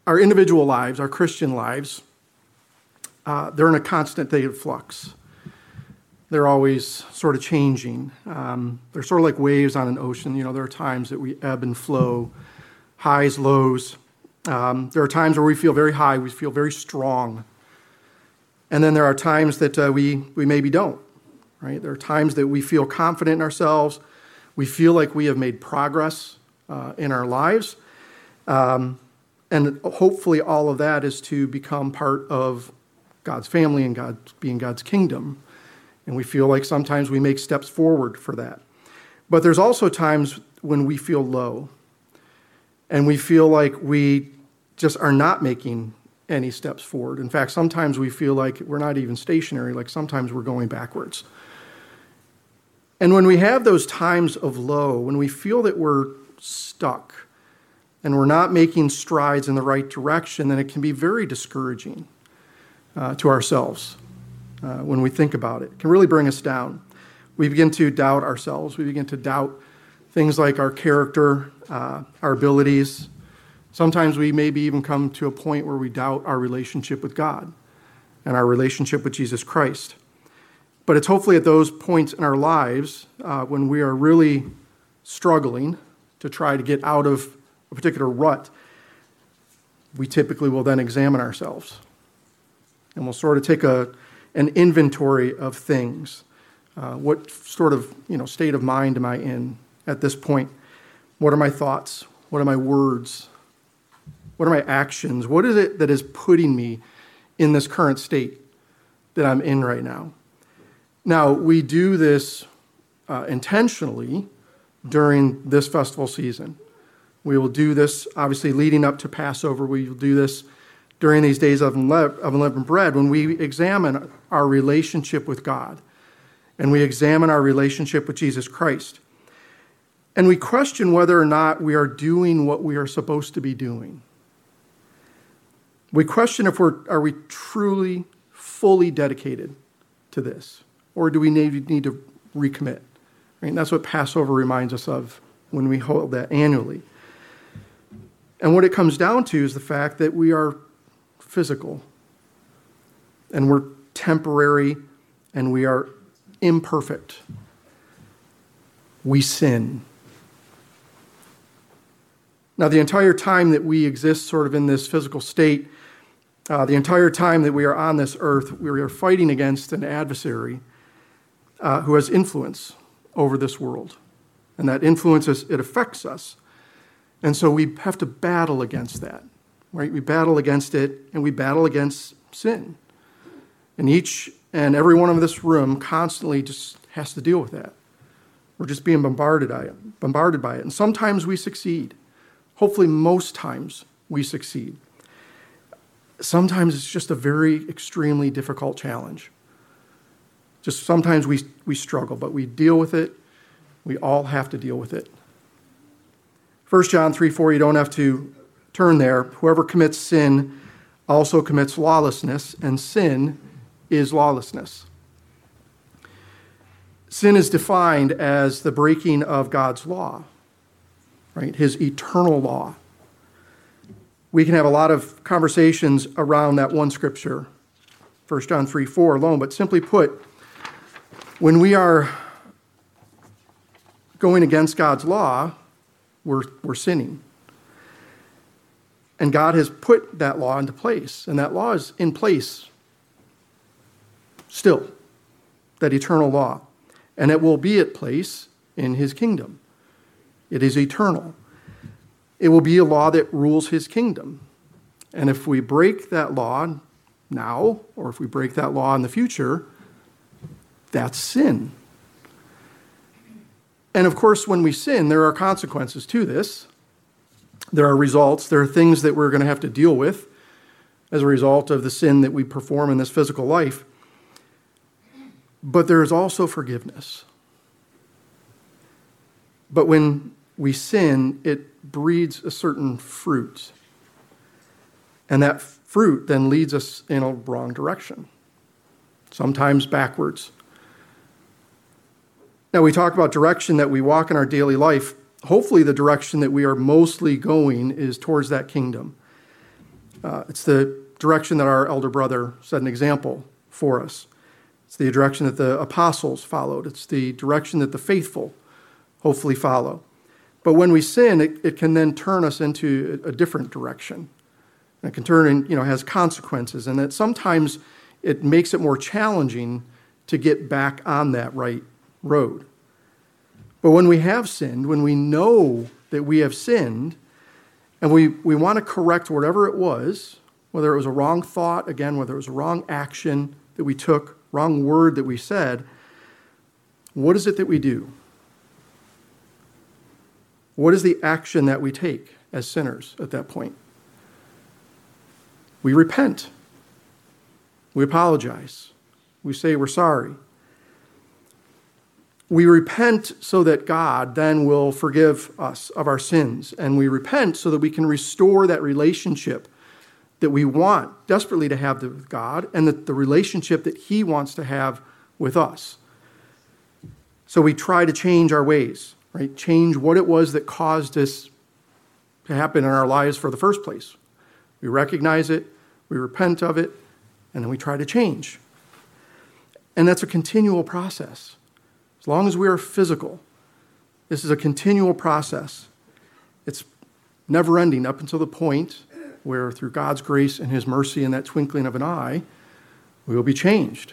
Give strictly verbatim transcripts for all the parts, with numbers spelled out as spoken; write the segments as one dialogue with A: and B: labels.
A: our individual lives, our Christian lives, uh, they're in a constant state of flux. They're always sort of changing. Um, they're sort of like waves on an ocean. You know, there are times that we ebb and flow, highs, lows. Um, there are times where we feel very high, we feel very strong. And then there are times that uh, we, we maybe don't, right? There are times that we feel confident in ourselves. We feel like we have made progress uh, in our lives. Um, and hopefully all of that is to become part of God's family and God being God's kingdom. And we feel like sometimes we make steps forward for that. But there's also times when we feel low. And we feel like we just are not making any steps forward. In fact, sometimes we feel like we're not even stationary, like sometimes we're going backwards. And when we have those times of low, when we feel that we're stuck and we're not making strides in the right direction, then it can be very discouraging uh, to ourselves uh, when we think about it. It can really bring us down. We begin to doubt ourselves. We begin to doubt things like our character, uh, our abilities. Sometimes we maybe even come to a point where we doubt our relationship with God and our relationship with Jesus Christ. But it's hopefully at those points in our lives uh, when we are really struggling to try to get out of a particular rut, we typically will then examine ourselves. And we'll sort of take a, an inventory of things. Uh, what sort of you know state of mind am I in at this point? What are my thoughts? What are my words? What are my actions? What is it that is putting me in this current state that I'm in right now? Now, we do this uh, intentionally during this festival season. We will do this, obviously, leading up to Passover. We will do this during these days of unleavened bread when we examine our relationship with God and we examine our relationship with Jesus Christ. And we question whether or not we are doing what we are supposed to be doing. We question if we're are we truly, fully dedicated to this, or do we need, need to recommit? Right? And that's what Passover reminds us of when we hold that annually. And what it comes down to is the fact that we are physical, and we're temporary, and we are imperfect. We sin. Now, the entire time that we exist sort of in this physical state, uh, the entire time that we are on this earth, we are fighting against an adversary uh, who has influence over this world. And that influence, is, it affects us. And so we have to battle against that, right? We battle against it, and we battle against sin. And each and every one of this room constantly just has to deal with that. We're just being bombarded by it, bombarded by it. And sometimes we succeed. Hopefully most times we succeed. Sometimes it's just a very extremely difficult challenge. Just sometimes we, we struggle, but we deal with it. We all have to deal with it. First John three four, you don't have to turn there. Whoever commits sin also commits lawlessness, and sin is lawlessness. Sin is defined as the breaking of God's law, right? His eternal law. We can have a lot of conversations around that one scripture, First John three four alone, but simply put, when we are going against God's law, we're, we're sinning. And God has put that law into place, and that law is in place still, that eternal law. And it will be at place in his kingdom. It is eternal. It will be a law that rules his kingdom. And if we break that law now, or if we break that law in the future, that's sin. And of course, when we sin, there are consequences to this. There are results. There are things that we're going to have to deal with as a result of the sin that we perform in this physical life. But there is also forgiveness. But when we sin, it breeds a certain fruit. And that fruit then leads us in a wrong direction, sometimes backwards. Now, we talk about direction that we walk in our daily life. Hopefully, the direction that we are mostly going is towards that kingdom. Uh, it's the direction that our elder brother set an example for us. It's the direction that the apostles followed. It's the direction that the faithful hopefully follow. But when we sin, it, it can then turn us into a, a different direction. It can turn and, you know, has consequences, and that sometimes it makes it more challenging to get back on that right road. But when we have sinned, when we know that we have sinned, and we, we want to correct whatever it was, whether it was a wrong thought, again, whether it was a wrong action that we took, wrong word that we said, what is it that we do? What is the action that we take as sinners at that point? We repent. We apologize. We say we're sorry. We repent so that God then will forgive us of our sins. And we repent so that we can restore that relationship that we want desperately to have with God, and that the relationship that he wants to have with us. So we try to change our ways, right? Change what it was that caused this to happen in our lives for the first place. We recognize it, we repent of it, and then we try to change. And that's a continual process. As long as we are physical, this is a continual process. It's never ending up until the point where through God's grace and his mercy in that twinkling of an eye, we will be changed.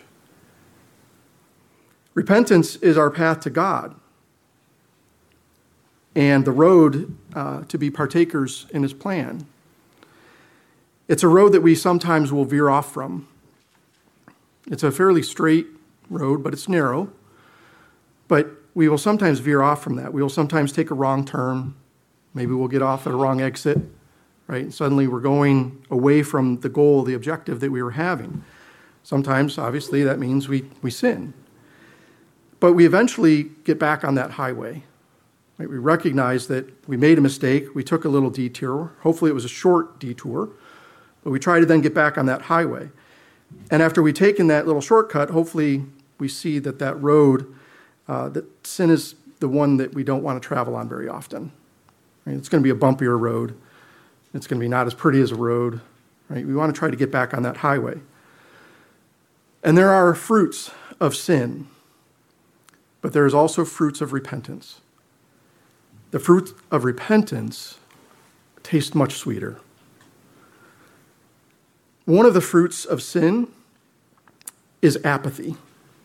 A: Repentance is our path to God and the road uh, to be partakers in his plan. It's a road that we sometimes will veer off from. It's a fairly straight road, but it's narrow. But we will sometimes veer off from that. We will sometimes take a wrong turn. Maybe we'll get off at a wrong exit, right? And suddenly we're going away from the goal, the objective that we were having. Sometimes, obviously, that means we, we sin. But we eventually get back on that highway. Right? We recognize that we made a mistake. We took a little detour. Hopefully it was a short detour. But we try to then get back on that highway. And after we've taken that little shortcut, hopefully we see that that road, uh, that sin is the one that we don't want to travel on very often. Right? It's going to be a bumpier road. It's going to be not as pretty as a road. Right? We want to try to get back on that highway. And there are fruits of sin, but there is also fruits of repentance. The fruit of repentance tastes much sweeter. One of the fruits of sin is apathy.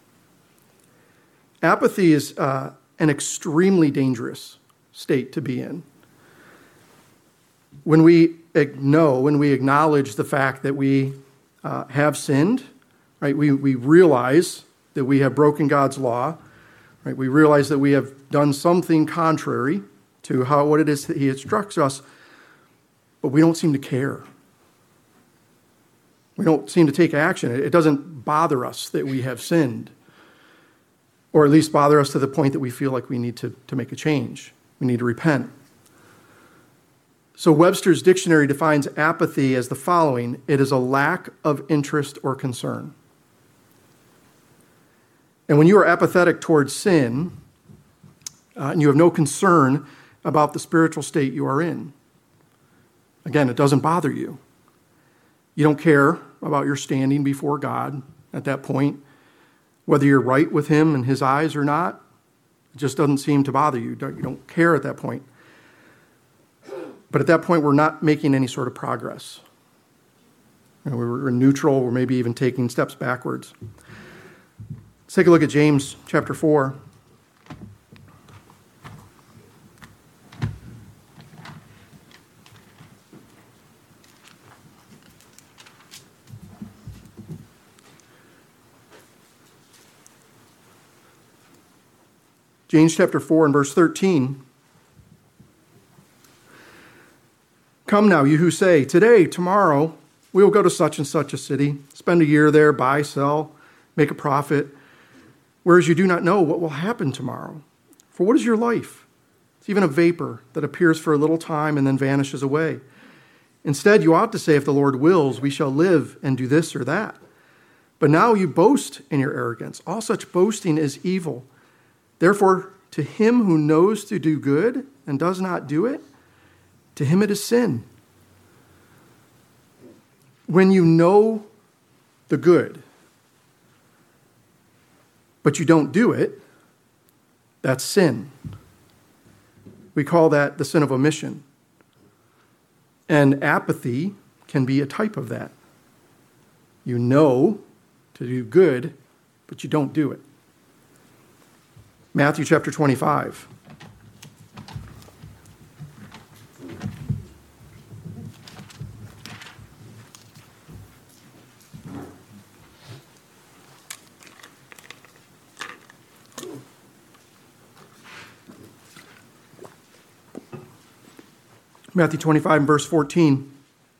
A: Apathy is uh, an extremely dangerous state to be in. When we know, when we acknowledge the fact that we uh, have sinned, right? We, we realize that we have broken God's law, right? We realize that we have done something contrary to how what it is that he instructs us, but we don't seem to care. We don't seem to take action. It doesn't bother us that we have sinned, or at least bother us to the point that we feel like we need to, to make a change. We need to repent. So Webster's dictionary defines apathy as the following: it is a lack of interest or concern. And when you are apathetic towards sin, uh, and you have no concern about the spiritual state you are in, again, it doesn't bother you. You don't care about your standing before God at that point, whether you're right with him in his eyes or not. It just doesn't seem to bother you. You don't care at that point. But at that point, we're not making any sort of progress. You know, we're neutral, or maybe even taking steps backwards. Let's take a look at James chapter four. James chapter four and verse thirteen. Come now, you who say, today, tomorrow, we will go to such and such a city, spend a year there, buy, sell, make a profit, whereas you do not know what will happen tomorrow. For what is your life? It's even a vapor that appears for a little time and then vanishes away. Instead, you ought to say, if the Lord wills, we shall live and do this or that. But now you boast in your arrogance. All such boasting is evil. Therefore, to him who knows to do good and does not do it, to him it is sin. When you know the good, but you don't do it, that's sin. We call that the sin of omission. And apathy can be a type of that. You know to do good, but you don't do it. Matthew chapter twenty-five. Matthew twenty-five, verse fourteen.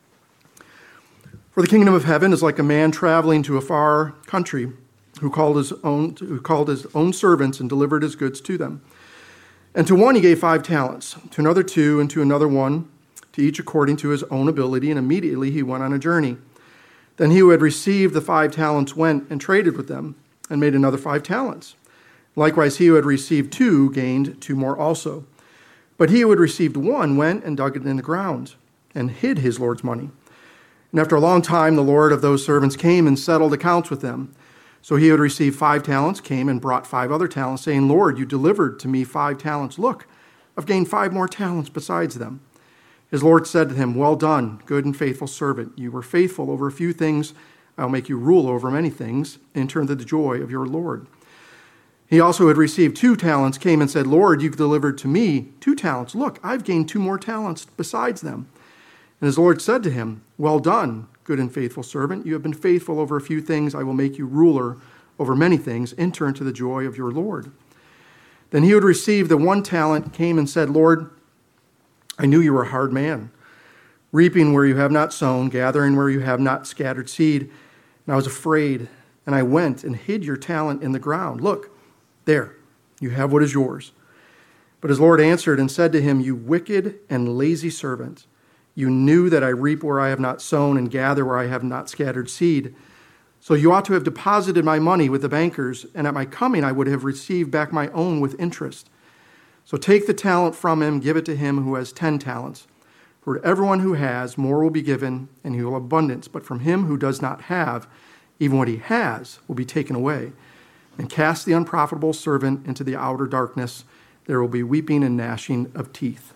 A: For the kingdom of heaven is like a man traveling to a far country who called his own who called his own servants and delivered his goods to them. And to one he gave five talents, to another two, and to another one, to each according to his own ability, and immediately he went on a journey. Then he who had received the five talents went and traded with them, and made another five talents. Likewise he who had received two gained two more also. But he who had received one went and dug it in the ground, and hid his Lord's money. And after a long time the Lord of those servants came and settled accounts with them. So he who had received five talents came and brought five other talents, saying, Lord, you delivered to me five talents. Look, I've gained five more talents besides them. His Lord said to him, Well done, good and faithful servant. You were faithful over a few things. I'll make you rule over many things. Enter into the joy of your Lord. He also had received two talents, came and said, Lord, you've delivered to me two talents. Look, I've gained two more talents besides them. And his Lord said to him, Well done, good and faithful servant. You have been faithful over a few things. I will make you ruler over many things. Enter into the joy of your Lord. Then he who had received the one talent came and said, Lord, I knew you were a hard man, reaping where you have not sown, gathering where you have not scattered seed. And I was afraid, and I went and hid your talent in the ground. Look, there, you have what is yours. But his Lord answered and said to him, You wicked and lazy servant, you knew that I reap where I have not sown and gather where I have not scattered seed. So you ought to have deposited my money with the bankers, and at my coming I would have received back my own with interest. So take the talent from him, give it to him who has ten talents. For to everyone who has, more will be given, and he will have abundance. But from him who does not have, even what he has will be taken away. And cast the unprofitable servant into the outer darkness. There will be weeping and gnashing of teeth.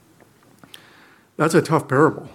A: That's a tough parable.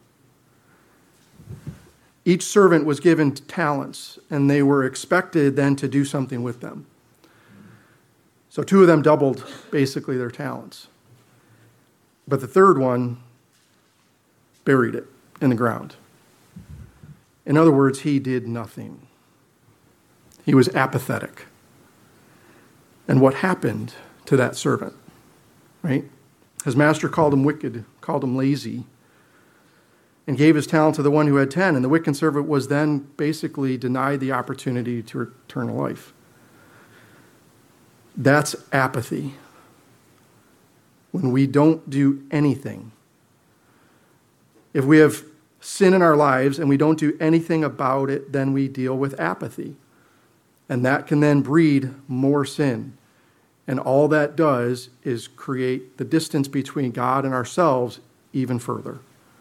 A: Each servant was given talents, and they were expected then to do something with them. So two of them doubled, basically, their talents. But the third one buried it in the ground. In other words, he did nothing. He was apathetic. And what happened to that servant, right? His master called him wicked, called him lazy, and gave his talent to the one who had ten. And the wicked servant was then basically denied the opportunity to return to life. That's apathy. When we don't do anything. If we have sin in our lives and we don't do anything about it, then we deal with apathy. And that can then breed more sin. And all that does is create the distance between God and ourselves even further.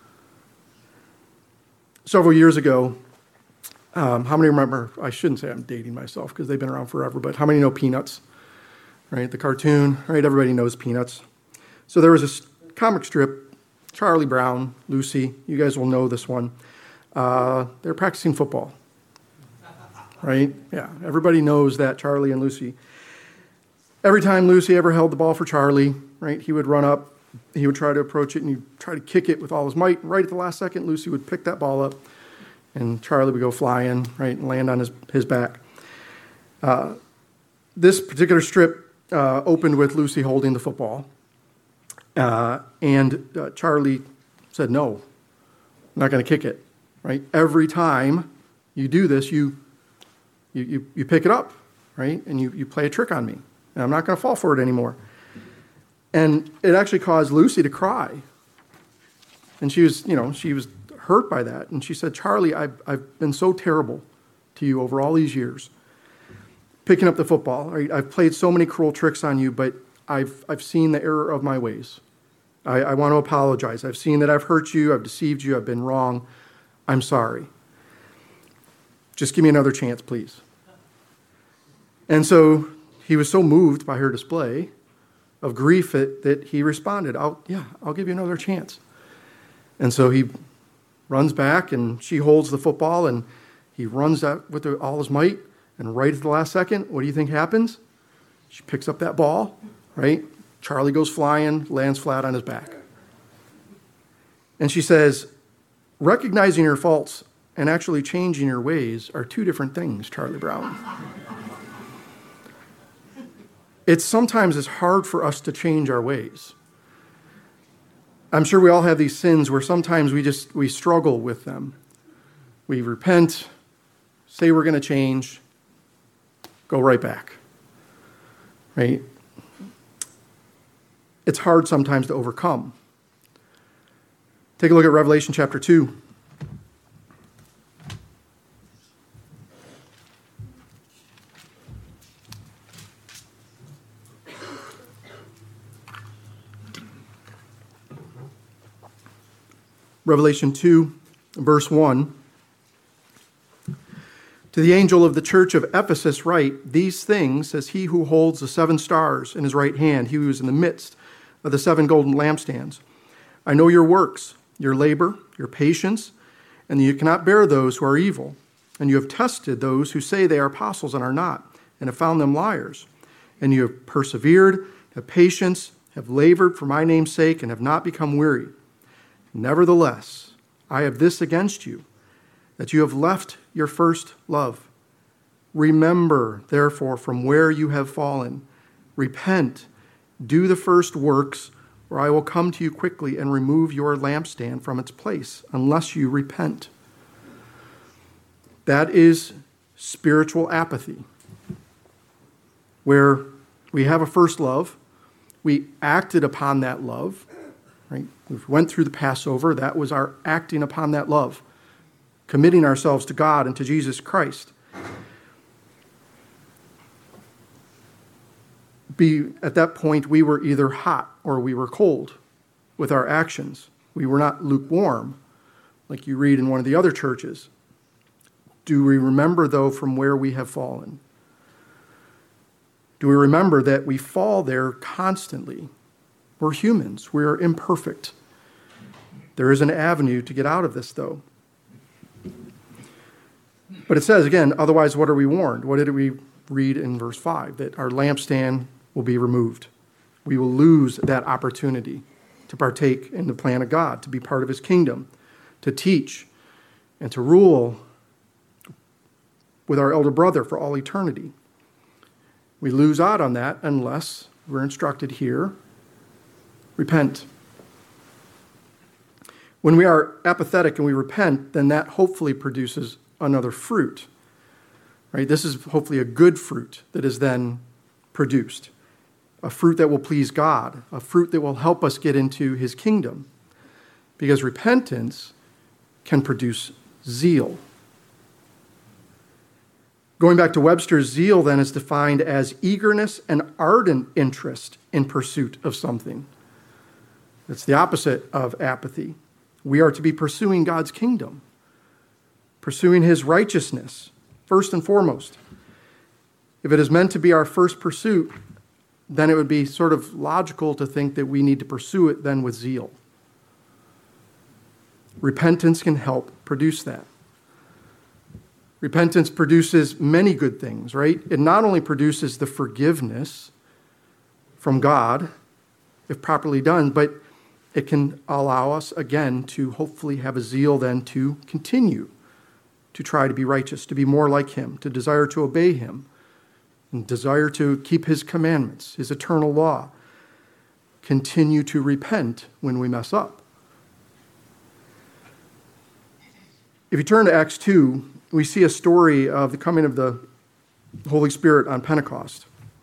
A: Several years ago, um, how many remember, I shouldn't say I'm dating myself because they've been around forever, but how many know Peanuts? Right, the cartoon, right? Everybody knows Peanuts. So there was this comic strip, Charlie Brown, Lucy, you guys will know this one. Uh, they're practicing football. Right? Yeah, everybody knows that, Charlie and Lucy. Every time Lucy ever held the ball for Charlie, right, he would run up, he would try to approach it, and he'd try to kick it with all his might. Right at the last second, Lucy would pick that ball up, and Charlie would go flying, right, and land on his, his back. Uh, this particular strip uh, opened with Lucy holding the football, uh, and uh, Charlie said, no, I'm not going to kick it, right? Every time you do this, you You, you, you pick it up, right? And you, you play a trick on me. And I'm not going to fall for it anymore. And it actually caused Lucy to cry. And she was, you know, she was hurt by that. And she said, Charlie, I've, I've been so terrible to you over all these years. Picking up the football, right? I've played so many cruel tricks on you, but I've, I've seen the error of my ways. I, I want to apologize. I've seen that I've hurt you, I've deceived you, I've been wrong. I'm sorry. Just give me another chance, please. And so he was so moved by her display of grief that, that he responded, I'll, yeah, I'll give you another chance. And so he runs back, and she holds the football, and he runs out with all his might, and right at the last second, what do you think happens? She picks up that ball, right? Charlie goes flying, lands flat on his back. And she says, recognizing your faults and actually changing your ways are two different things, Charlie Brown. It's sometimes it's hard for us to change our ways. I'm sure we all have these sins where sometimes we just, we struggle with them. We repent, say we're going to change, go right back. Right? It's hard sometimes to overcome. Take a look at Revelation chapter two. Revelation two, verse one. To the angel of the church of Ephesus write, these things says he who holds the seven stars in his right hand, he who is in the midst of the seven golden lampstands. I know your works, your labor, your patience, and that you cannot bear those who are evil. And you have tested those who say they are apostles and are not, and have found them liars. And you have persevered, have patience, have labored for my name's sake, and have not become weary. Nevertheless, I have this against you, that you have left your first love. Remember, therefore, from where you have fallen. Repent, do the first works, or I will come to you quickly and remove your lampstand from its place, unless you repent. That is spiritual apathy, where we have a first love, we acted upon that love, right? We went through the Passover, that was our acting upon that love, committing ourselves to God and to Jesus Christ. Be, at that point, we were either hot or we were cold with our actions. We were not lukewarm, like you read in one of the other churches. Do we remember, though, from where we have fallen? Do we remember that we fall there constantly? We're humans. We are imperfect. There is an avenue to get out of this, though. But it says, again, otherwise, what are we warned? What did we read in verse five? That our lampstand will be removed. We will lose that opportunity to partake in the plan of God, to be part of his kingdom, to teach, and to rule with our elder brother for all eternity. We lose out on that unless we're instructed here, repent. When we are apathetic and we repent, then that hopefully produces another fruit. Right? This is hopefully a good fruit that is then produced. A fruit that will please God, a fruit that will help us get into his kingdom. Because repentance can produce zeal. Going back to Webster's, zeal then is defined as eagerness and ardent interest in pursuit of something. It's the opposite of apathy. We are to be pursuing God's kingdom, pursuing his righteousness, first and foremost. If it is meant to be our first pursuit, then it would be sort of logical to think that we need to pursue it then with zeal. Repentance can help produce that. Repentance produces many good things, right? It not only produces the forgiveness from God, if properly done, but it can allow us, again, to hopefully have a zeal then to continue to try to be righteous, to be more like him, to desire to obey him, and desire to keep his commandments, his eternal law. Continue to repent when we mess up. If you turn to Acts two, we see a story of the coming of the Holy Spirit on Pentecost.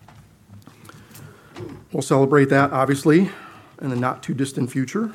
A: We'll celebrate that, obviously, in the not-too-distant future.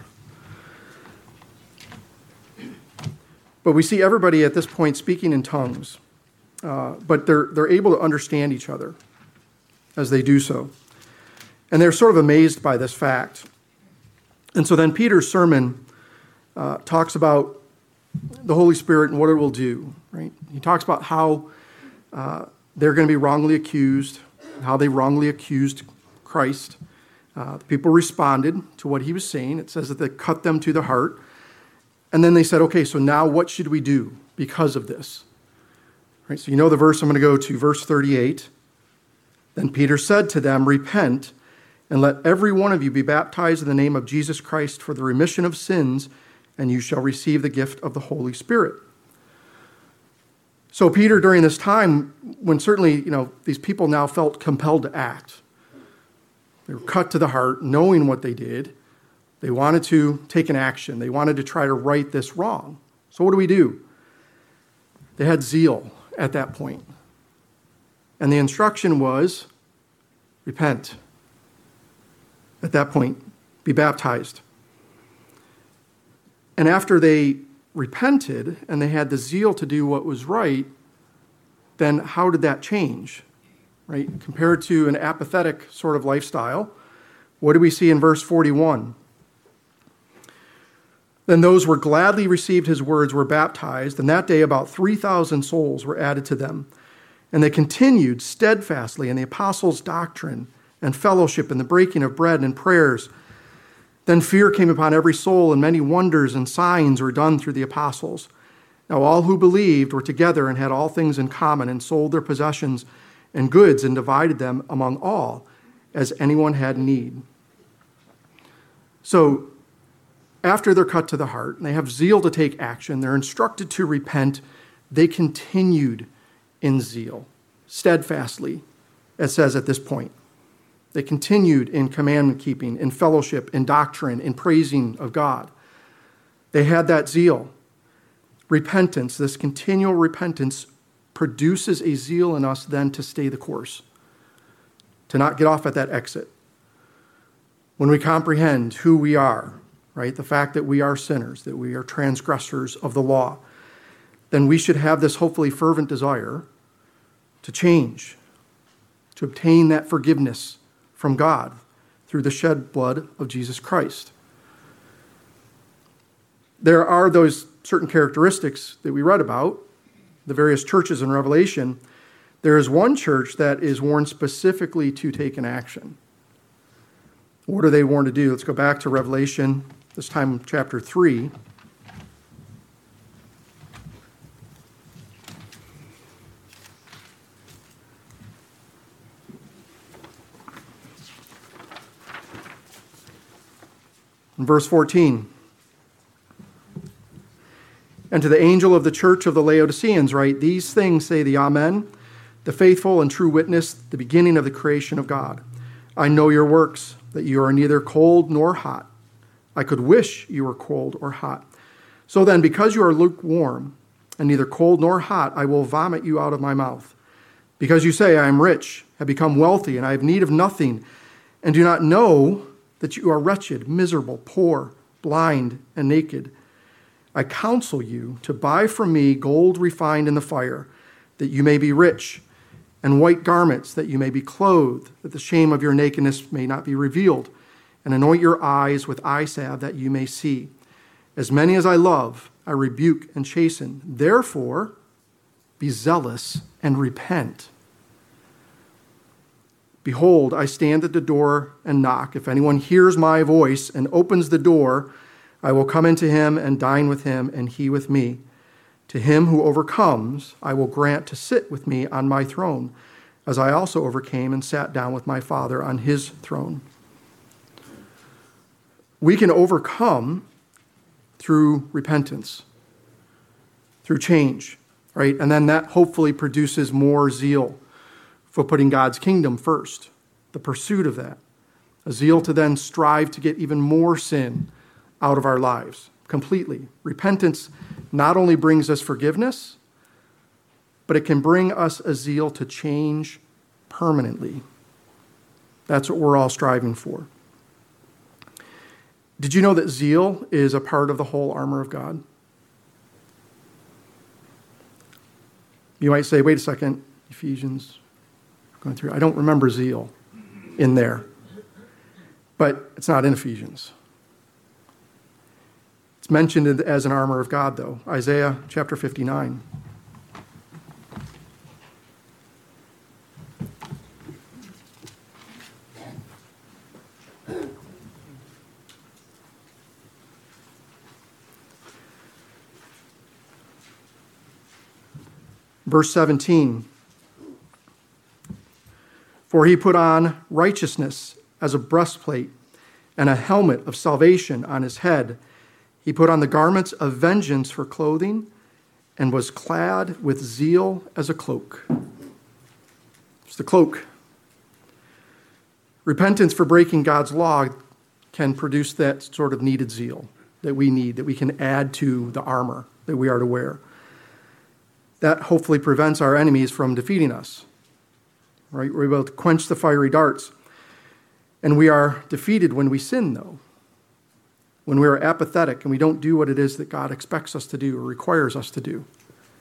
A: But we see everybody at this point speaking in tongues. Uh, but they're, they're able to understand each other as they do so. And they're sort of amazed by this fact. And so then Peter's sermon uh, talks about the Holy Spirit and what it will do, right? He talks about how uh, they're going to be wrongly accused, how they wrongly accused Christ. Uh, the people responded to what he was saying. It says that they cut them to the heart. And then they said, okay, so now what should we do because of this? Right, so you know the verse I'm going to go to, verse thirty-eight. Then Peter said to them, repent, and let every one of you be baptized in the name of Jesus Christ for the remission of sins, and you shall receive the gift of the Holy Spirit. So Peter, during this time, when certainly, you know, these people now felt compelled to act. They were cut to the heart, knowing what they did. They wanted to take an action. They wanted to try to right this wrong. So what do we do? They had zeal at that point. And the instruction was, repent. At that point, be baptized. And after they repented and they had the zeal to do what was right, then how did that change? Right? Compared to an apathetic sort of lifestyle, what do we see in verse forty-one? Then those who gladly received his words were baptized, and that day about three thousand souls were added to them. And they continued steadfastly in the apostles' doctrine and fellowship and the breaking of bread and prayers. Then fear came upon every soul, and many wonders and signs were done through the apostles. Now all who believed were together and had all things in common, and sold their possessions and goods and divided them among all, as anyone had need. So after they're cut to the heart, and they have zeal to take action, they're instructed to repent, they continued in zeal, steadfastly, it says at this point. They continued in commandment keeping, in fellowship, in doctrine, in praising of God. They had that zeal. Repentance, this continual repentance, produces a zeal in us then to stay the course, to not get off at that exit. When we comprehend who we are, right, the fact that we are sinners, that we are transgressors of the law, then we should have this hopefully fervent desire to change, to obtain that forgiveness from God through the shed blood of Jesus Christ. There are those certain characteristics that we read about, the various churches in Revelation. There is one church that is warned specifically to take an action. What are they warned to do? Let's go back to Revelation, this time chapter three. In verse fourteen, and to the angel of the church of the Laodiceans write, these things say the Amen, the faithful and true witness, the beginning of the creation of God. I know your works, that you are neither cold nor hot. I could wish you were cold or hot. So then, because you are lukewarm and neither cold nor hot, I will vomit you out of my mouth. Because you say, I am rich, have become wealthy, and I have need of nothing, and do not know that you are wretched, miserable, poor, blind, and naked. I counsel you to buy from me gold refined in the fire, that you may be rich, and white garments, that you may be clothed, that the shame of your nakedness may not be revealed, and anoint your eyes with eye salve, that you may see. As many as I love, I rebuke and chasten. Therefore, be zealous and repent. Behold, I stand at the door and knock. If anyone hears my voice and opens the door, I will come into him and dine with him, and he with me. To him who overcomes, I will grant to sit with me on my throne, as I also overcame and sat down with my Father on his throne. We can overcome through repentance, through change, right? And then that hopefully produces more zeal for putting God's kingdom first, the pursuit of that. A zeal to then strive to get even more sin out of our lives completely. Repentance not only brings us forgiveness, but it can bring us a zeal to change permanently. That's what we're all striving for. Did you know that zeal is a part of the whole armor of God? You might say, wait a second, Ephesians, going through, I don't remember zeal in there. But it's not in Ephesians. It's mentioned as an armor of God, though. Isaiah chapter fifty-nine. Verse seventeen. For he put on righteousness as a breastplate and a helmet of salvation on his head. He put on the garments of vengeance for clothing and was clad with zeal as a cloak. It's the cloak. Repentance for breaking God's law can produce that sort of needed zeal that we need, that we can add to the armor that we are to wear. That hopefully prevents our enemies from defeating us. Right? We're able to quench the fiery darts. And we are defeated when we sin, though. When we are apathetic and we don't do what it is that God expects us to do or requires us to do.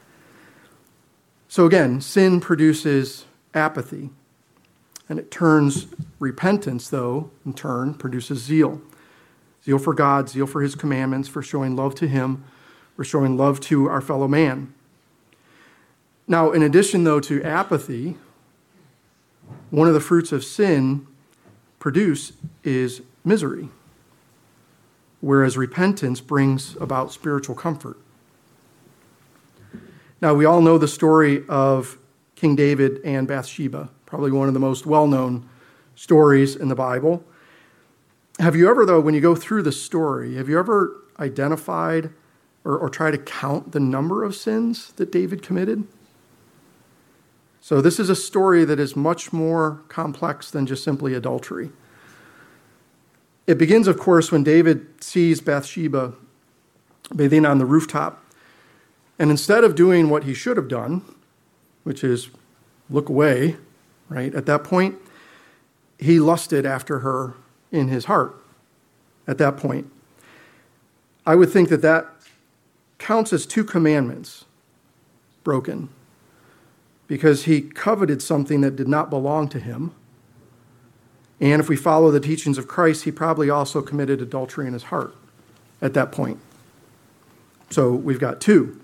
A: So again, sin produces apathy. And it turns repentance, though, in turn, produces zeal. Zeal for God, zeal for his commandments, for showing love to him, for showing love to our fellow man. Now, in addition, though, to apathy, one of the fruits of sin produce is misery, whereas repentance brings about spiritual comfort. Now, we all know the story of King David and Bathsheba, probably one of the most well-known stories in the Bible. Have you ever, though, when you go through the story, have you ever identified or, or tried to count the number of sins that David committed? So this is a story that is much more complex than just simply adultery. It begins, of course, when David sees Bathsheba bathing on the rooftop. And instead of doing what he should have done, which is look away, right, at that point, he lusted after her in his heart at that point. I would think that that counts as two commandments broken, because he coveted something that did not belong to him. And if we follow the teachings of Christ, he probably also committed adultery in his heart at that point. So we've got two.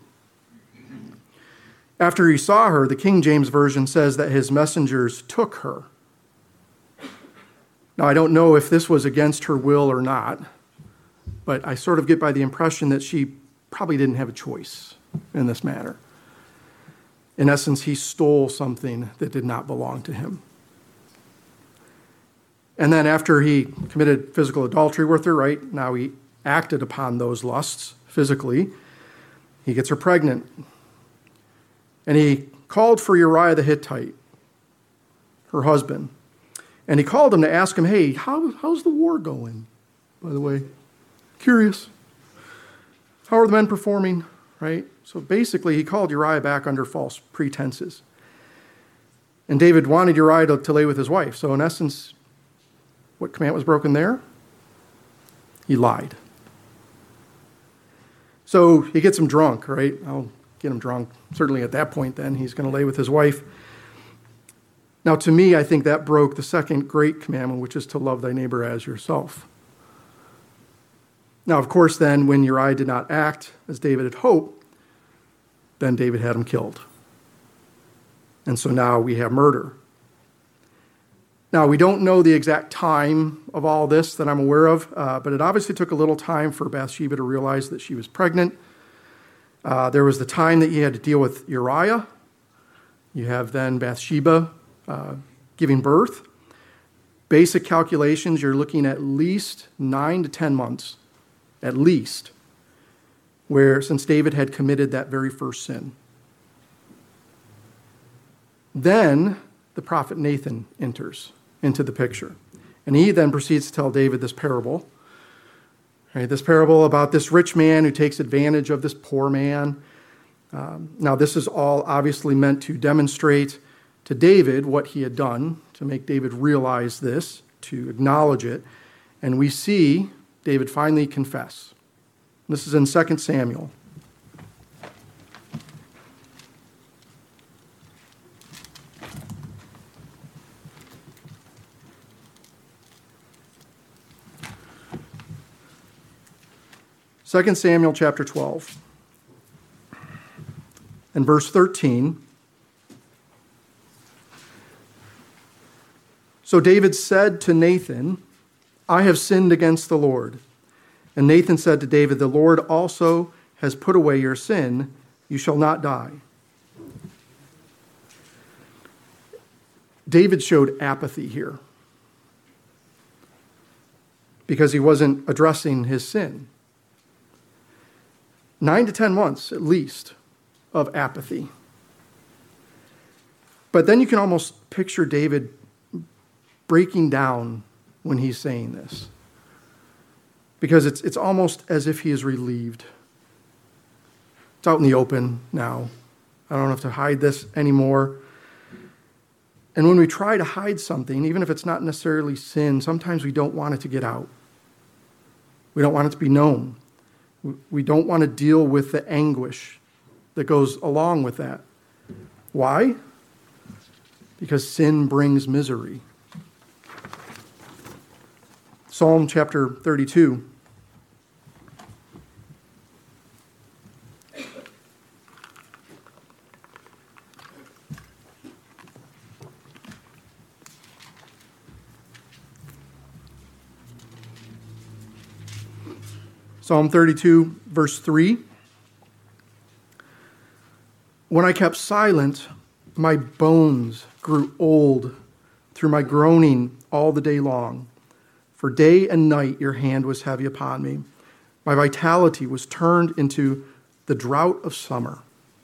A: After he saw her, the King James Version says that his messengers took her. Now, I don't know if this was against her will or not, but I sort of get by the impression that she probably didn't have a choice in this matter. In essence, he stole something that did not belong to him. And then after he committed physical adultery with her, right, now he acted upon those lusts physically. He gets her pregnant. And he called for Uriah the Hittite, her husband. And he called him to ask him, hey, how, how's the war going, by the way? Curious. How are the men performing, right? So basically, he called Uriah back under false pretenses. And David wanted Uriah to, to lay with his wife. So in essence, what command was broken there? He lied. So he gets him drunk, right? I'll get him drunk. Certainly at that point then, he's going to lay with his wife. Now to me, I think that broke the second great commandment, which is to love thy neighbor as yourself. Now, of course, then, when Uriah did not act as David had hoped, then David had him killed. And so now we have murder. Now, we don't know the exact time of all this that I'm aware of, uh, but it obviously took a little time for Bathsheba to realize that she was pregnant. Uh, there was the time that you had to deal with Uriah. You have then Bathsheba uh, giving birth. Basic calculations, you're looking at least nine to ten months, at least, where since David had committed that very first sin. Then the prophet Nathan enters into the picture. And he then proceeds to tell David this parable. Right, this parable about this rich man who takes advantage of this poor man. Um, now, this is all obviously meant to demonstrate to David what he had done, to make David realize this, to acknowledge it. And we see David finally confess. This is in Second Samuel. Second Samuel chapter twelve and verse thirteen. So David said to Nathan, I have sinned against the Lord. And Nathan said to David, the Lord also has put away your sin. You shall not die. David showed apathy here because he wasn't addressing his sin. Nine to ten months, at least, of apathy. But then you can almost picture David breaking down when he's saying this, because it's it's almost as if he is relieved. It's out in the open now. I don't have to hide this anymore. And when we try to hide something, even if it's not necessarily sin, sometimes we don't want it to get out. We don't want it to be known. We don't want to deal with the anguish that goes along with that. Why? Because sin brings misery. Psalm chapter thirty-two. Psalm thirty-two, verse three. When I kept silent, my bones grew old through my groaning all the day long. For day and night your hand was heavy upon me. My vitality was turned into the drought of summer.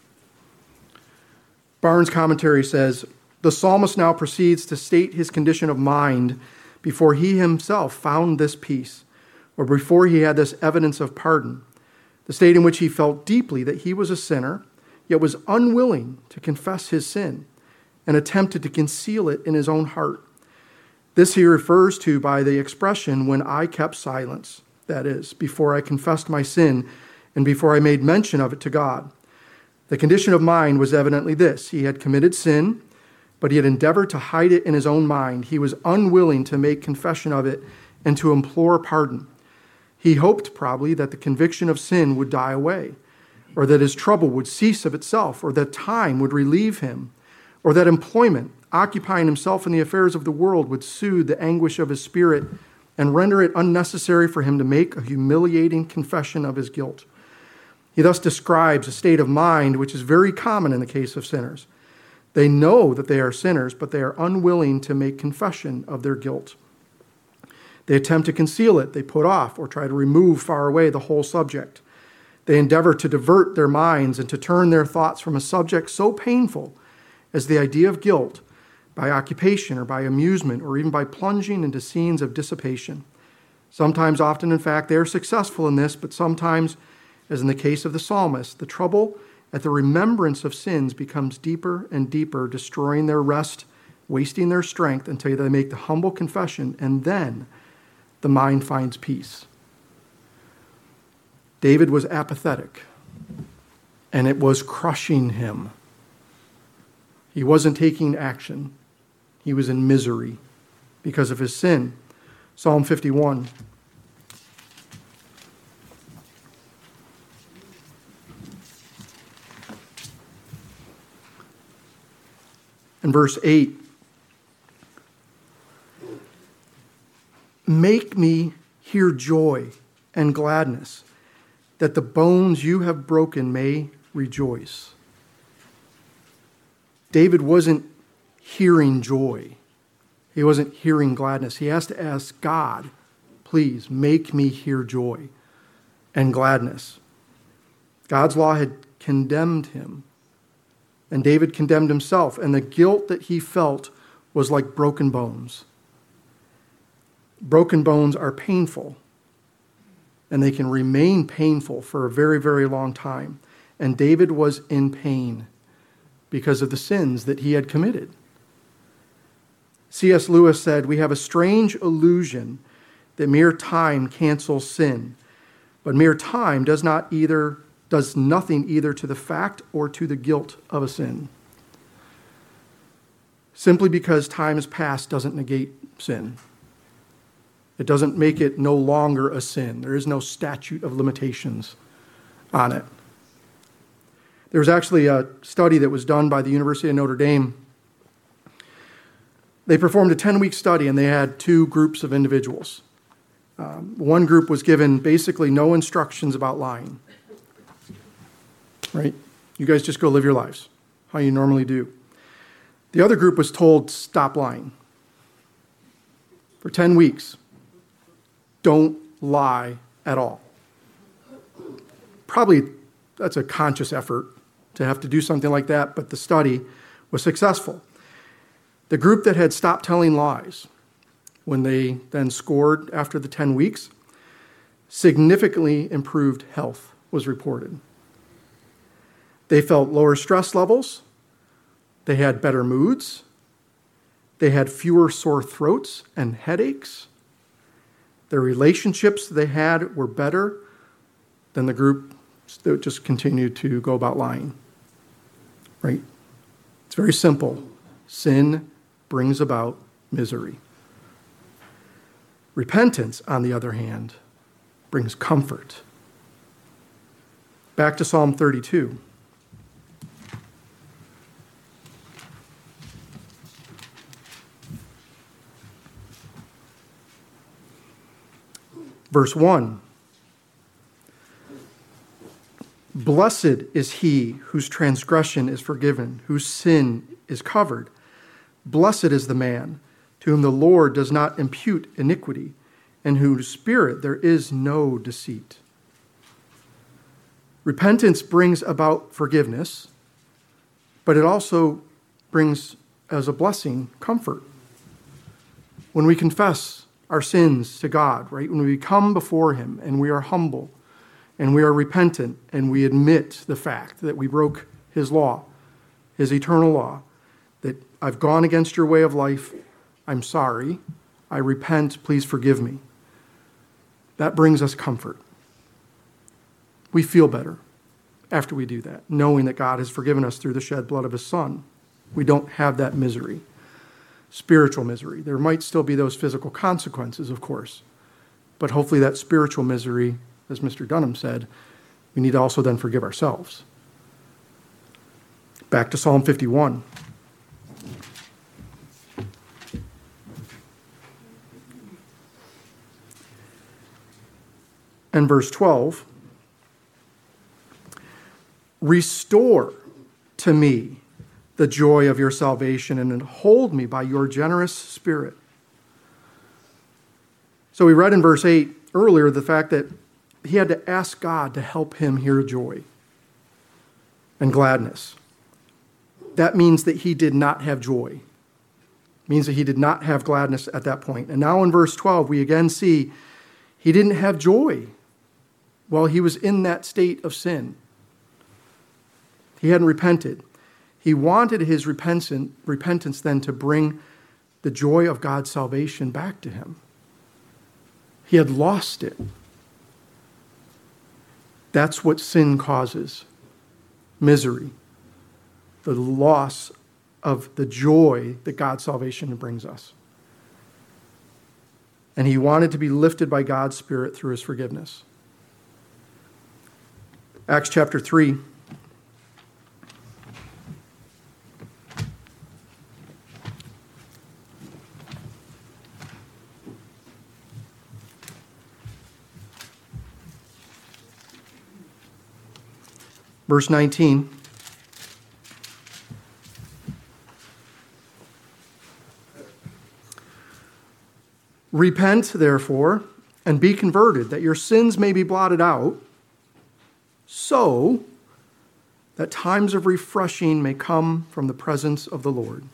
A: Barnes' commentary says, the psalmist now proceeds to state his condition of mind before he himself found this peace, or before he had this evidence of pardon, the state in which he felt deeply that he was a sinner, yet was unwilling to confess his sin and attempted to conceal it in his own heart. This he refers to by the expression, when I kept silence, that is, before I confessed my sin and before I made mention of it to God. The condition of mind was evidently this: he had committed sin, but he had endeavored to hide it in his own mind. He was unwilling to make confession of it and to implore pardon. He hoped probably that the conviction of sin would die away, or that his trouble would cease of itself, or that time would relieve him, or that employment, occupying himself in the affairs of the world, would soothe the anguish of his spirit and render it unnecessary for him to make a humiliating confession of his guilt. He thus describes a state of mind which is very common in the case of sinners. They know that they are sinners, but they are unwilling to make confession of their guilt. They attempt to conceal it. They put off or try to remove far away the whole subject. They endeavor to divert their minds and to turn their thoughts from a subject so painful as the idea of guilt by occupation or by amusement or even by plunging into scenes of dissipation. Sometimes, often, in fact, they are successful in this, but sometimes, as in the case of the psalmist, the trouble at the remembrance of sins becomes deeper and deeper, destroying their rest, wasting their strength until they make the humble confession, and then the mind finds peace. David was apathetic, and it was crushing him. He wasn't taking action. He was in misery because of his sin. Psalm fifty-one. And verse eight. Make me hear joy and gladness, that the bones you have broken may rejoice. David wasn't hearing joy. He wasn't hearing gladness. He has to ask God, please make me hear joy and gladness. God's law had condemned him, and David condemned himself, and the guilt that he felt was like broken bones. Broken bones are painful, and they can remain painful for a very, very long time. And David was in pain because of the sins that he had committed. C S Lewis said, we have a strange illusion that mere time cancels sin, but mere time does not either does nothing either to the fact or to the guilt of a sin. Simply because time has passed doesn't negate sin. It doesn't make it no longer a sin. There is no statute of limitations on it. There was actually a study that was done by the University of Notre Dame. They performed a ten-week study, and they had two groups of individuals. Um, one group was given basically no instructions about lying. Right? You guys just go live your lives, how you normally do. The other group was told, stop lying. For ten weeks, don't lie at all. Probably that's a conscious effort to have to do something like that, but the study was successful. The group that had stopped telling lies, when they then scored after the ten weeks, significantly improved health was reported. They felt lower stress levels, they had better moods, they had fewer sore throats and headaches, their relationships they had were better than the group that just continued to go about lying. Right? It's very simple. Sin brings about misery. Repentance, on the other hand, brings comfort. Back to Psalm thirty-two. Verse one. Blessed is he whose transgression is forgiven, whose sin is covered. Blessed is the man to whom the Lord does not impute iniquity, and whose spirit there is no deceit. Repentance brings about forgiveness, but it also brings as a blessing comfort. When we confess our sins to God, right? When we come before him and we are humble and we are repentant and we admit the fact that we broke his law, his eternal law, that I've gone against your way of life, I'm sorry, I repent, please forgive me. That brings us comfort. We feel better after we do that, knowing that God has forgiven us through the shed blood of his Son. We don't have that misery, spiritual misery. There might still be those physical consequences, of course, but hopefully that spiritual misery, as Mister Dunham said, we need to also then forgive ourselves. Back to Psalm fifty-one. And verse twelve. Restore to me the joy of your salvation and hold me by your generous spirit. So we read in verse eight earlier the fact that he had to ask God to help him hear joy and gladness. That means that he did not have joy. It means that he did not have gladness at that point. And now in verse twelve, we again see he didn't have joy while he was in that state of sin. He hadn't repented. He wanted his repentance then to bring the joy of God's salvation back to him. He had lost it. That's what sin causes. Misery. The loss of the joy that God's salvation brings us. And he wanted to be lifted by God's Spirit through his forgiveness. Acts chapter three. Verse nineteen. Repent, therefore, and be converted, that your sins may be blotted out, so that times of refreshing may come from the presence of the Lord.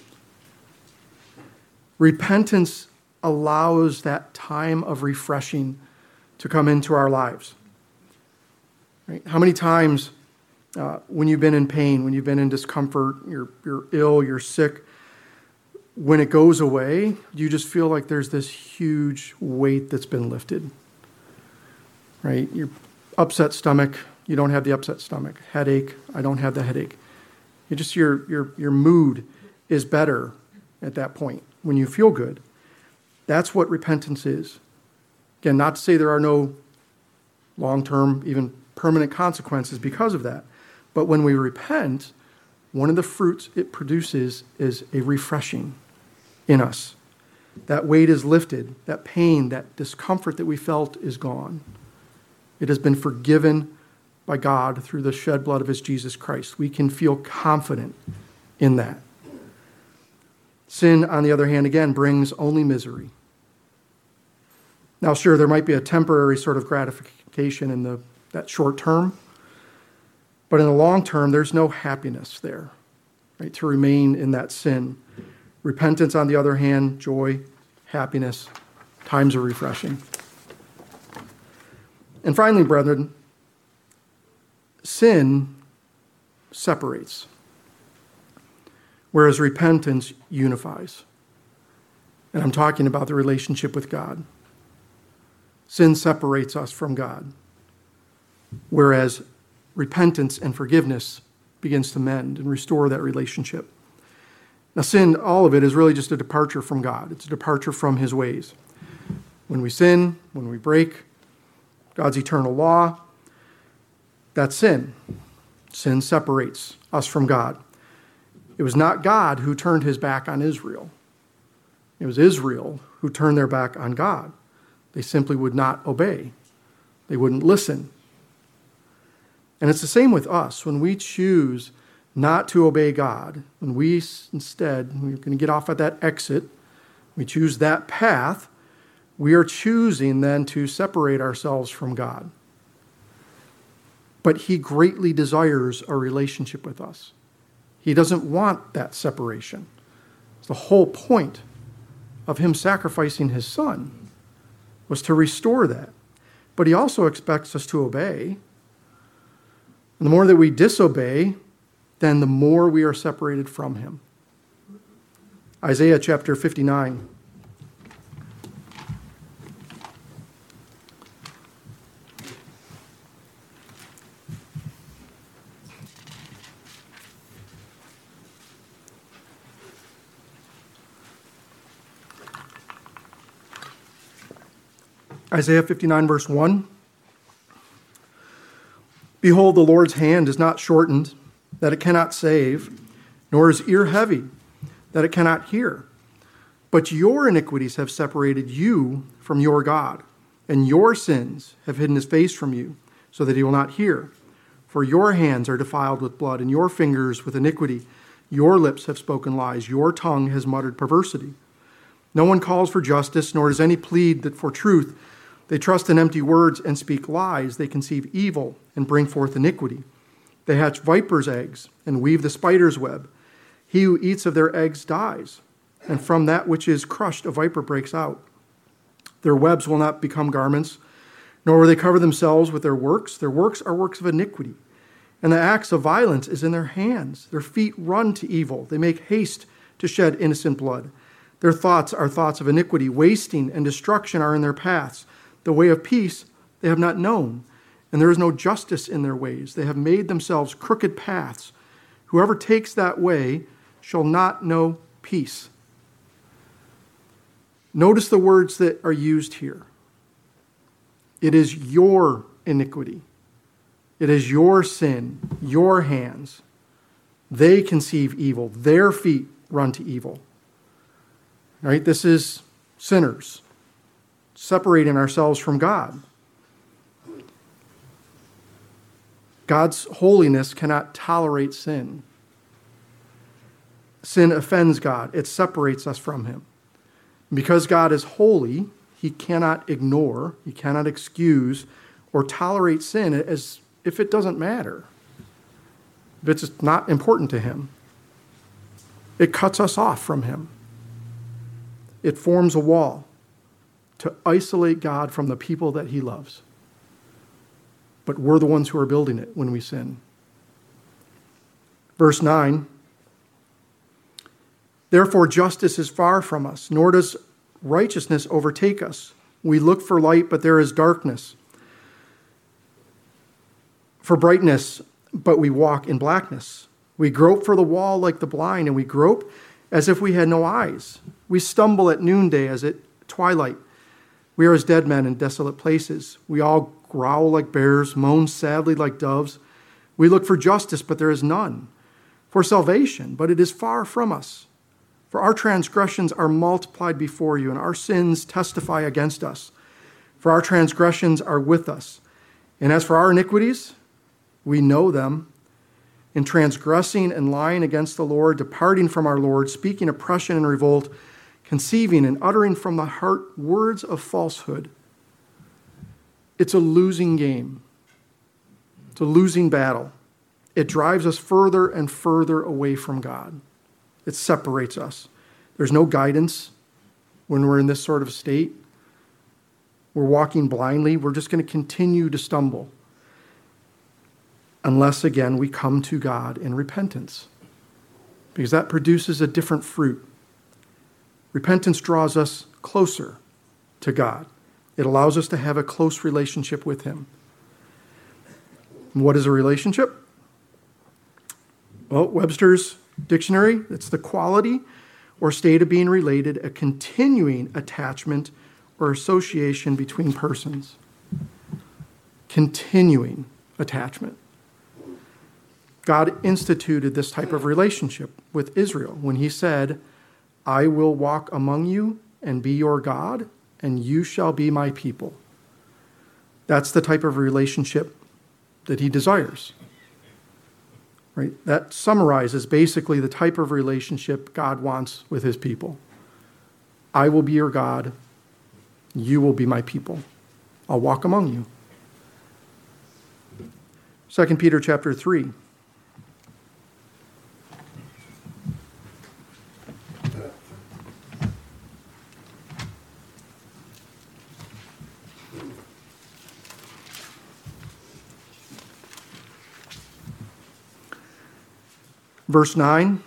A: Repentance allows that time of refreshing to come into our lives. Right? How many times uh, when you've been in pain, when you've been in discomfort, you're, you're ill, you're sick, when it goes away, you just feel like there's this huge weight that's been lifted, right? Your upset stomach, you don't have the upset stomach. Headache, I don't have the headache. You just your your your mood is better at that point when you feel good. That's what repentance is. Again, not to say there are no long-term, even permanent consequences because of that. But when we repent, one of the fruits it produces is a refreshing in us. That weight is lifted, that pain, that discomfort that we felt is gone. It has been forgiven by God through the shed blood of his Jesus Christ. We can feel confident in that. Sin, on the other hand, again, brings only misery. Now, sure, there might be a temporary sort of gratification in the that short term, but in the long term, there's no happiness there, right, to remain in that sin. Repentance, on the other hand, joy, happiness, times of refreshing. And finally, brethren, sin separates, whereas repentance unifies. And I'm talking about the relationship with God. Sin separates us from God, whereas repentance and forgiveness begins to mend and restore that relationship. Now, sin, all of it, is really just a departure from God. It's a departure from his ways. When we sin, when we break God's eternal law, that's sin. Sin separates us from God. It was not God who turned his back on Israel. It was Israel who turned their back on God. They simply would not obey. They wouldn't listen. And it's the same with us. When we choose not to obey God, when we instead, we're going to get off at that exit, we choose that path, we are choosing then to separate ourselves from God. But he greatly desires a relationship with us. He doesn't want that separation. It's the whole point of him sacrificing his son, was to restore that. But he also expects us to obey. And the more that we disobey, then the more we are separated from him. Isaiah chapter fifty-nine. Isaiah fifty-nine, verse one. Behold, the Lord's hand is not shortened, that it cannot save, nor his ear heavy, that it cannot hear. But your iniquities have separated you from your God, and your sins have hidden his face from you, so that he will not hear. For your hands are defiled with blood, and your fingers with iniquity. Your lips have spoken lies, your tongue has muttered perversity. No one calls for justice, nor does any plead that for truth. They trust in empty words and speak lies. They conceive evil and bring forth iniquity. They hatch viper's eggs and weave the spider's web. He who eats of their eggs dies, and from that which is crushed a viper breaks out. Their webs will not become garments, nor will they cover themselves with their works. Their works are works of iniquity, and the acts of violence is in their hands. Their feet run to evil. They make haste to shed innocent blood. Their thoughts are thoughts of iniquity. Wasting and destruction are in their paths. The way of peace they have not known, and there is no justice in their ways. They have made themselves crooked paths. Whoever takes that way shall not know peace. Notice the words that are used here. It is your iniquity. It is your sin, your hands. They conceive evil. Their feet run to evil. All right, this is sinners separating ourselves from God. God's holiness cannot tolerate sin. Sin offends God. It separates us from him. Because God is holy, he cannot ignore, he cannot excuse, or tolerate sin as if it doesn't matter. If it's not important to him. It cuts us off from him. It forms a wall to isolate God from the people that he loves. But we're the ones who are building it when we sin. Verse nine, therefore justice is far from us, nor does righteousness overtake us. We look for light, but there is darkness. For brightness, but we walk in blackness. We grope for the wall like the blind, and we grope as if we had no eyes. We stumble at noonday as at twilight. We are as dead men in desolate places. We all growl like bears, moan sadly like doves. We look for justice, but there is none. For salvation, but it is far from us. For our transgressions are multiplied before you, and our sins testify against us. For our transgressions are with us. And as for our iniquities, we know them. In transgressing and lying against the Lord, departing from our Lord, speaking oppression and revolt, conceiving and uttering from the heart words of falsehood. It's a losing game. It's a losing battle. It drives us further and further away from God. It separates us. There's no guidance when we're in this sort of state. We're walking blindly. We're just going to continue to stumble. Unless, again, we come to God in repentance. Because that produces a different fruit. Repentance draws us closer to God. It allows us to have a close relationship with Him. What is a relationship? Well, Webster's dictionary, it's the quality or state of being related, a continuing attachment or association between persons. Continuing attachment. God instituted this type of relationship with Israel when He said, I will walk among you and be your God, and you shall be my people. That's the type of relationship that He desires. Right? That summarizes basically the type of relationship God wants with His people. I will be your God. You will be my people. I'll walk among you. Second Peter chapter three. Verse nine,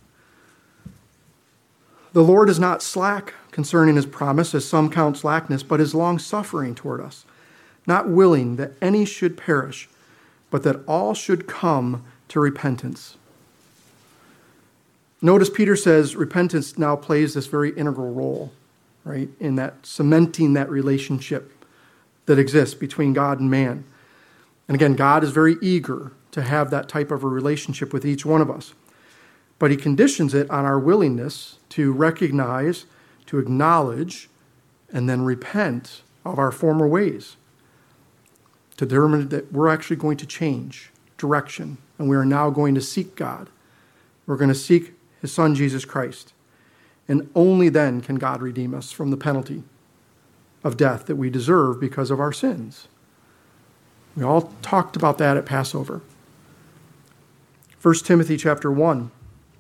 A: the Lord is not slack concerning His promise, as some count slackness, but is long-suffering toward us, not willing that any should perish, but that all should come to repentance. Notice Peter says repentance now plays this very integral role, right, in that cementing that relationship that exists between God and man. And again, God is very eager to have that type of a relationship with each one of us. But He conditions it on our willingness to recognize, to acknowledge, and then repent of our former ways. To determine that we're actually going to change direction, and we are now going to seek God. We're going to seek His Son, Jesus Christ. And only then can God redeem us from the penalty of death that we deserve because of our sins. We all talked about that at Passover. First Timothy chapter one.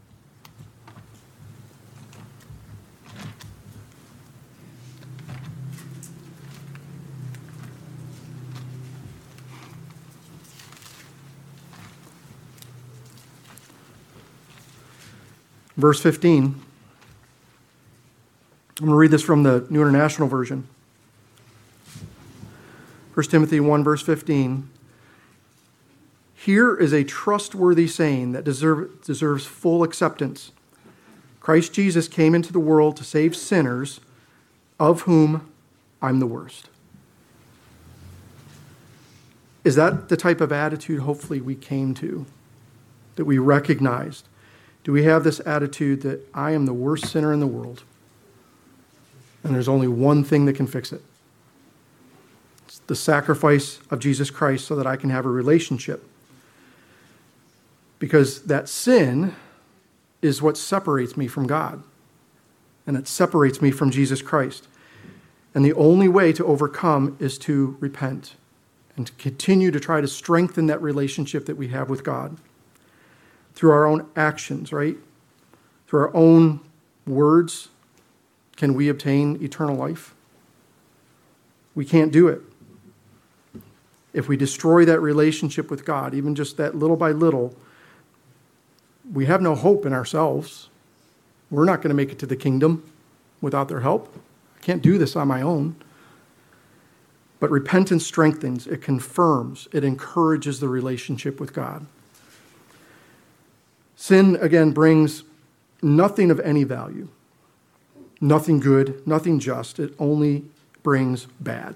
A: Verse fifteen. I'm going to read this from the New International Version. First Timothy one, verse fifteen. Here is a trustworthy saying that deserve, deserves full acceptance. Christ Jesus came into the world to save sinners, of whom I'm the worst. Is that the type of attitude hopefully we came to, that we recognized? Do we have this attitude that I am the worst sinner in the world, and there's only one thing that can fix it? It's the sacrifice of Jesus Christ so that I can have a relationship. Because that sin is what separates me from God, and it separates me from Jesus Christ. And the only way to overcome is to repent and to continue to try to strengthen that relationship that we have with God. Through our own actions, right? Through our own words, can we obtain eternal life? We can't do it. If we destroy that relationship with God, even just that little by little, we have no hope in ourselves. We're not going to make it to the kingdom without their help. I can't do this on my own. But repentance strengthens, it confirms, it encourages the relationship with God. Sin, again, brings nothing of any value, nothing good, nothing just. It only brings bad.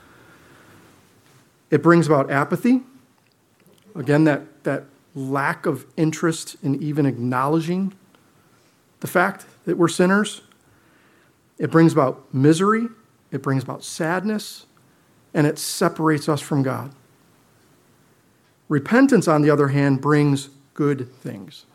A: It brings about apathy. Again, that, that lack of interest in even acknowledging the fact that we're sinners. It brings about misery. It brings about sadness. And it separates us from God. Repentance, on the other hand, brings good things.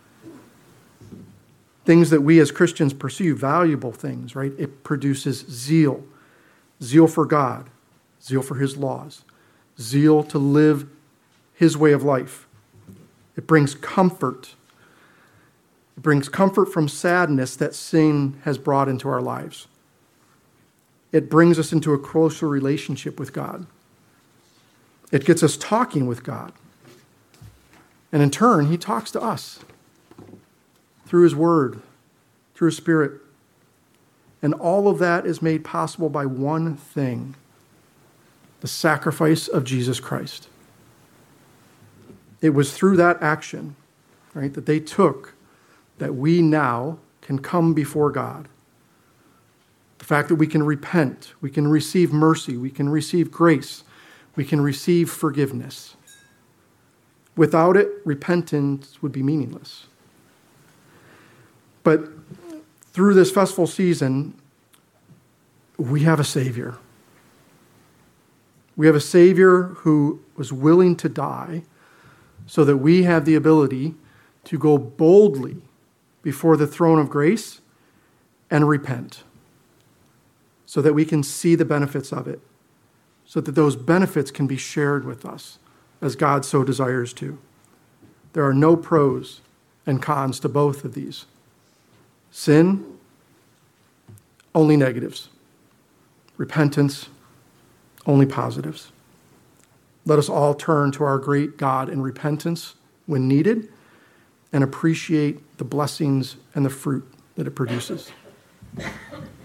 A: Things that we as Christians pursue, valuable things, right? It produces zeal. Zeal for God. Zeal for his laws. Zeal to live his way of life. It brings comfort. It brings comfort from sadness that sin has brought into our lives. It brings us into a closer relationship with God. It gets us talking with God. And in turn, he talks to us through his word, through his Spirit. And all of that is made possible by one thing: the sacrifice of Jesus Christ. It was through that action, right, that they took that we now can come before God. The fact that we can repent, we can receive mercy, we can receive grace, we can receive forgiveness. Without it, repentance would be meaningless. But through this festival season, we have a Savior. We have a Savior who was willing to die so that we have the ability to go boldly before the throne of grace and repent, so that we can see the benefits of it, so that those benefits can be shared with us as God so desires to. There are no pros and cons to both of these. Sin, only negatives. Repentance, only positives. Let us all turn to our great God in repentance when needed and appreciate the blessings and the fruit that it produces.